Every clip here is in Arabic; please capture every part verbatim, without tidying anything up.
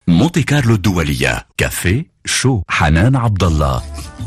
مونتي كارلو الدولية، كافيه شو حنان عبد الله.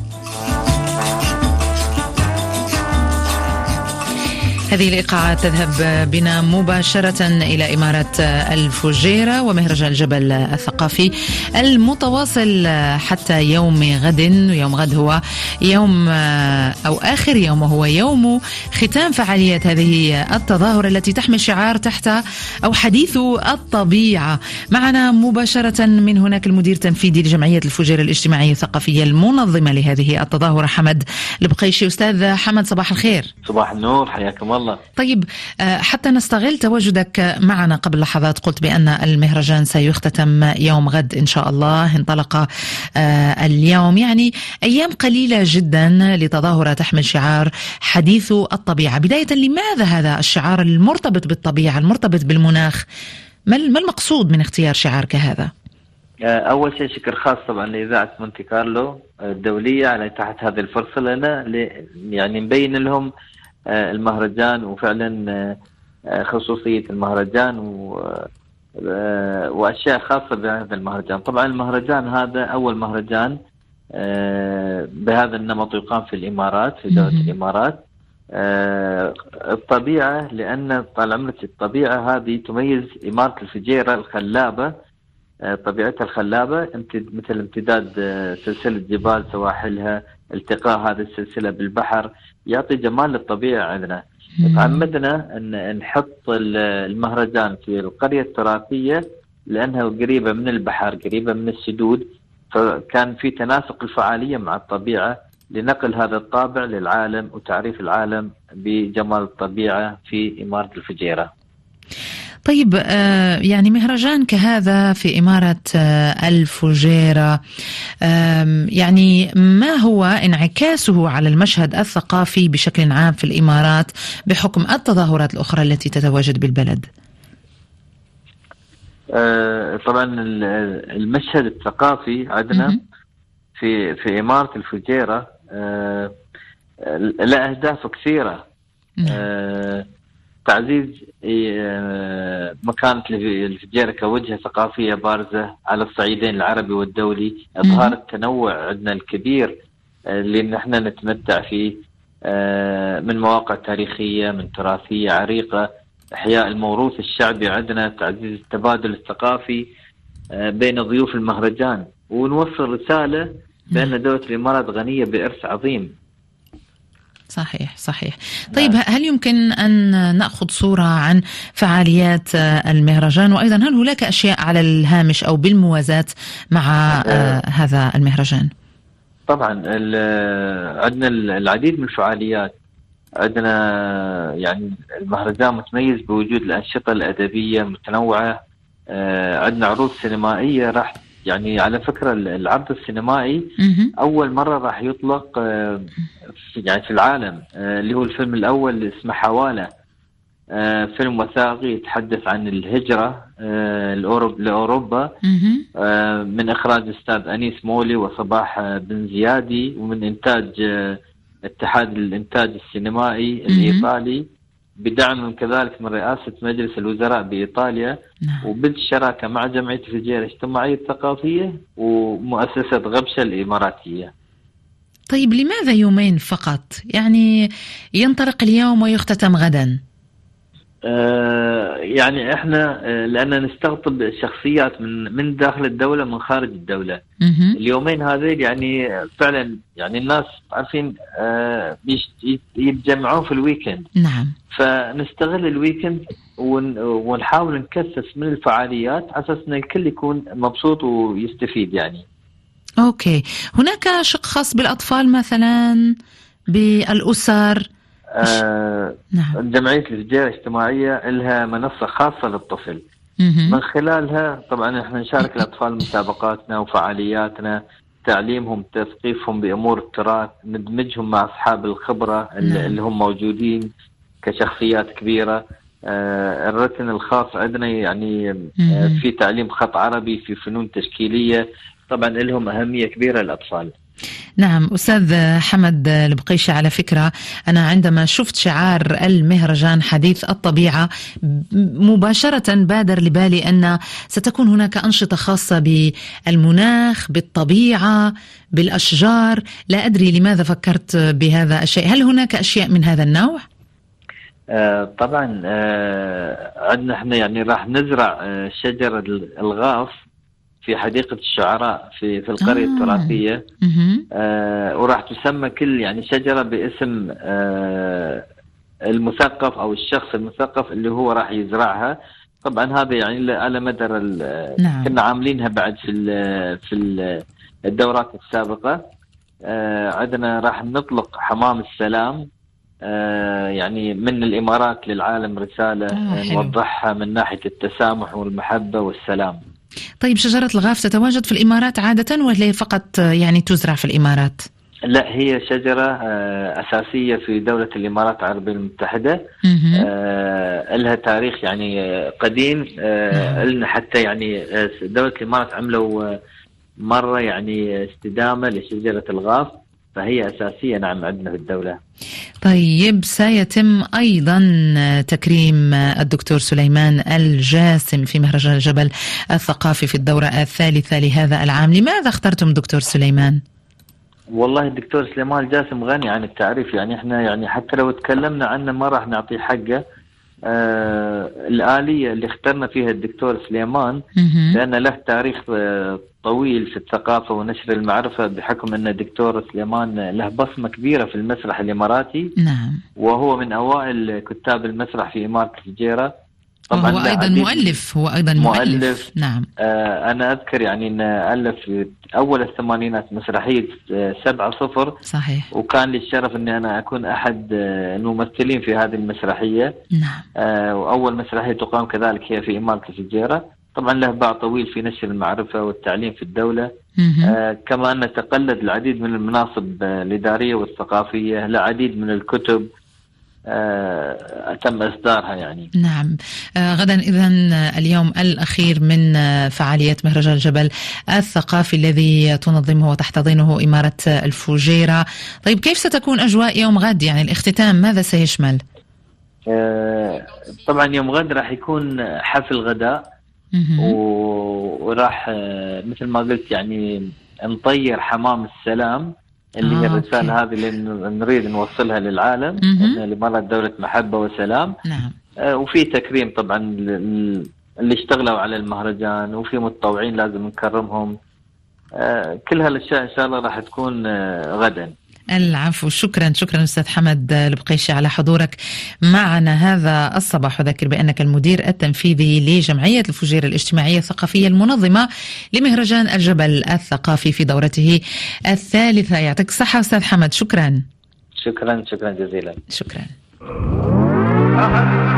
هذه الإيقاعات تذهب بنا مباشرة إلى إمارة الفجيرة ومهرجان الجبل الثقافي المتواصل حتى يوم غد. ويوم غد هو يوم أو آخر يوم هو يوم ختام فعالية هذه التظاهرة التي تحمل شعار تحت أو حديث الطبيعة. معنا مباشرة من هناك المدير التنفيذي لجمعية الفجيرة الاجتماعية الثقافية المنظمة لهذه التظاهرة، حمد البقيشي. أستاذ حمد، صباح الخير. صباح النور، حياكم الله. طيب، حتى نستغل تواجدك معنا، قبل لحظات قلت بأن المهرجان سيختتم يوم غد إن شاء الله. انطلق اليوم، يعني أيام قليلة جدا لتظاهرة تحمل شعار حديث الطبيعة. بداية، لماذا هذا الشعار المرتبط بالطبيعة المرتبط بالمناخ؟ ما المقصود من اختيار شعار كهذا؟ أول شيء شكر خاص طبعا لإذاعة مونتي كارلو الدولية على تحت هذه الفرصة لنا، يعني نبين لهم المهرجان وفعلا خصوصية المهرجان وأشياء خاصة بهذا المهرجان. طبعا المهرجان هذا أول مهرجان بهذا النمط يقام في الإمارات، في دولة الإمارات. الطبيعة، لأن طال عمرك الطبيعة هذه تميز إمارة الفجيرة الخلابة، طبيعتها الخلابة مثل امتداد سلسلة جبال سواحلها، التقاء هذه السلسلة بالبحر يعطي جمال للطبيعة عندنا. تعمدنا أن نحط المهرجان في القرية التراثية لأنها قريبة من البحر، قريبة من السدود، فكان في تناسق الفعالية مع الطبيعة لنقل هذا الطابع للعالم وتعريف العالم بجمال الطبيعة في إمارة الفجيرة. طيب، يعني مهرجان كهذا في إمارة الفجيرة، يعني ما هو انعكاسه على المشهد الثقافي بشكل عام في الإمارات بحكم التظاهرات الأخرى التي تتواجد بالبلد؟ طبعا المشهد الثقافي عندنا في في إمارة الفجيرة له أهداف كثيرة. تعزيز مكانة الفجيرة كوجهة ثقافية بارزة على الصعيدين العربي والدولي، إظهار التنوع عندنا الكبير اللي نحن نتمتع فيه من مواقع تاريخية، من تراثية عريقة، إحياء الموروث الشعبي عندنا، تعزيز التبادل الثقافي بين ضيوف المهرجان، ونوصل رسالة بأن دولة الإمارات غنية بإرث عظيم. صحيح صحيح. طيب، هل يمكن أن نأخذ صورة عن فعاليات المهرجان، وأيضا هل هناك أشياء على الهامش أو بالموازاة مع أه هذا المهرجان؟ طبعا عندنا العديد من الفعاليات. عندنا يعني المهرجان متميز بوجود الأنشطة الأدبية متنوعة. عندنا عروض سينمائية، راح يعني على فكرة العرض السينمائي أول مرة راح يطلق يعني في العالم، اللي هو الفيلم الأول اسمه حوالة، فيلم وثائقي يتحدث عن الهجرة لأوروبا، من إخراج أستاذ أنيس مولي وصباح بن زيادي، ومن إنتاج اتحاد الإنتاج السينمائي الإيطالي، بدعم كذلك من رئاسة مجلس الوزراء بإيطاليا، وبالشراكة مع جمعية الفجيرة الاجتماعية الثقافية ومؤسسة غبشة الإماراتية. طيب، لماذا يومين فقط؟ يعني ينطلق اليوم ويختتم غدا. آه يعني احنا آه لأننا نستقطب شخصيات من من داخل الدولة من خارج الدولة. مه. اليومين هذين يعني فعلا يعني الناس عارفين آه يتجمعون في الويكند. نعم. فنستغل الويكند ون ونحاول نكثف من الفعاليات على أساس أن الكل يكون مبسوط ويستفيد يعني. أوكي، هناك شق خاص بالأطفال مثلا، بالأسر؟ آه نعم. جمعية الفجيرة الاجتماعية لها منصة خاصة للطفل. مه. من خلالها طبعا احنا نشارك الأطفال مسابقاتنا وفعالياتنا، تعليمهم، تثقيفهم بأمور التراث، ندمجهم مع أصحاب الخبرة. نعم. اللي هم موجودين كشخصيات كبيرة. آه الركن الخاص عندنا يعني آه في تعليم خط عربي، في فنون تشكيلية، طبعا لهم أهمية كبيرة للأطفال. نعم أستاذ حمد البقيشي، على فكرة أنا عندما شفت شعار المهرجان حديث الطبيعة مباشرة بادر لبالي أن ستكون هناك أنشطة خاصة بالمناخ، بالطبيعة، بالأشجار. لا أدري لماذا فكرت بهذا الشيء. هل هناك أشياء من هذا النوع؟ آه طبعا آه عندنا احنا يعني راح نزرع آه شجر الغاف في حديقة الشعراء في في القرية آه. التراثية، آه وراح تسمى كل يعني شجرة باسم آه المثقف أو الشخص المثقف اللي هو راح يزرعها. طبعا هذا يعني على مدى نعم. كنا عاملينها بعد في في الدورات السابقة. آه عندنا راح نطلق حمام السلام، آه يعني من الإمارات للعالم رسالة آه نوضحها من ناحية التسامح والمحبة والسلام. طيب شجرة الغاف تتواجد في الإمارات عادة ولا فقط يعني تزرع في الإمارات؟ لا، هي شجرة أساسية في دولة الإمارات العربية المتحدة. آه لها تاريخ يعني قديم. آه لنا حتى يعني دولة الإمارات عملوا مرة يعني استدامة لشجرة الغاف، فهي أساسية نعم عندنا في الدولة. طيب سيتم أيضا تكريم الدكتور سليمان الجاسم في مهرجان الجبل الثقافي في الدورة الثالثة لهذا العام. لماذا اخترتم دكتور سليمان؟ والله الدكتور سليمان الجاسم غني عن التعريف، يعني احنا يعني حتى لو تكلمنا عنه ما راح نعطيه حقه. آه الآلية اللي اخترنا فيها الدكتور سليمان لأن له تاريخ آه طويل في الثقافة ونشر المعرفة، بحكم أن الدكتور سليمان له بصمة كبيرة في المسرح الإماراتي. نعم. وهو من أوائل كتاب المسرح في إمارة الفجيرة. طبعا هو أيضا مؤلف هو أيضا مؤلف, مؤلف. نعم. آه أنا أذكر يعني أن ألف في أول الثمانينات مسرحية سبعة صفر. صحيح. وكان لي الشرف أني أنا أكون أحد الممثلين في هذه المسرحية. نعم. آه وأول مسرحية تقام كذلك هي في إمارة الفجيرة. طبعا له باع طويل في نشر المعرفة والتعليم في الدولة. آه كما أنه تقلد العديد من المناصب الإدارية والثقافية، العديد من الكتب آه تم إصدارها يعني. نعم. آه غدا إذن اليوم الأخير من آه فعالية مهرجان الجبل الثقافي الذي تنظمه وتحتضنه إمارة الفجيرة. طيب كيف ستكون أجواء يوم غد؟ يعني الاختتام ماذا سيشمل؟ آه طبعا يوم غد راح يكون حفل غداء، وراح آه مثل ما قلت يعني نطير حمام السلام اللي هي آه الرسالة أوكي. هذه اللي نريد نوصلها للعالم، لمرة دولة محبة وسلام. نعم. آه وفي تكريم طبعا اللي اشتغلوا على المهرجان، وفي متطوعين لازم نكرمهم. آه كل هالأشياء إن شاء الله راح تكون آه غدا. العفو. شكرا شكرا أستاذ حمد البقيشي على حضورك معنا هذا الصباح. وذكر بأنك المدير التنفيذي لجمعية الفجيرة الاجتماعية الثقافية المنظمة لمهرجان الجبل الثقافي في دورته الثالثة. يعطيك الصحة أستاذ حمد. شكرا شكرا شكرا جزيلا. شكرا.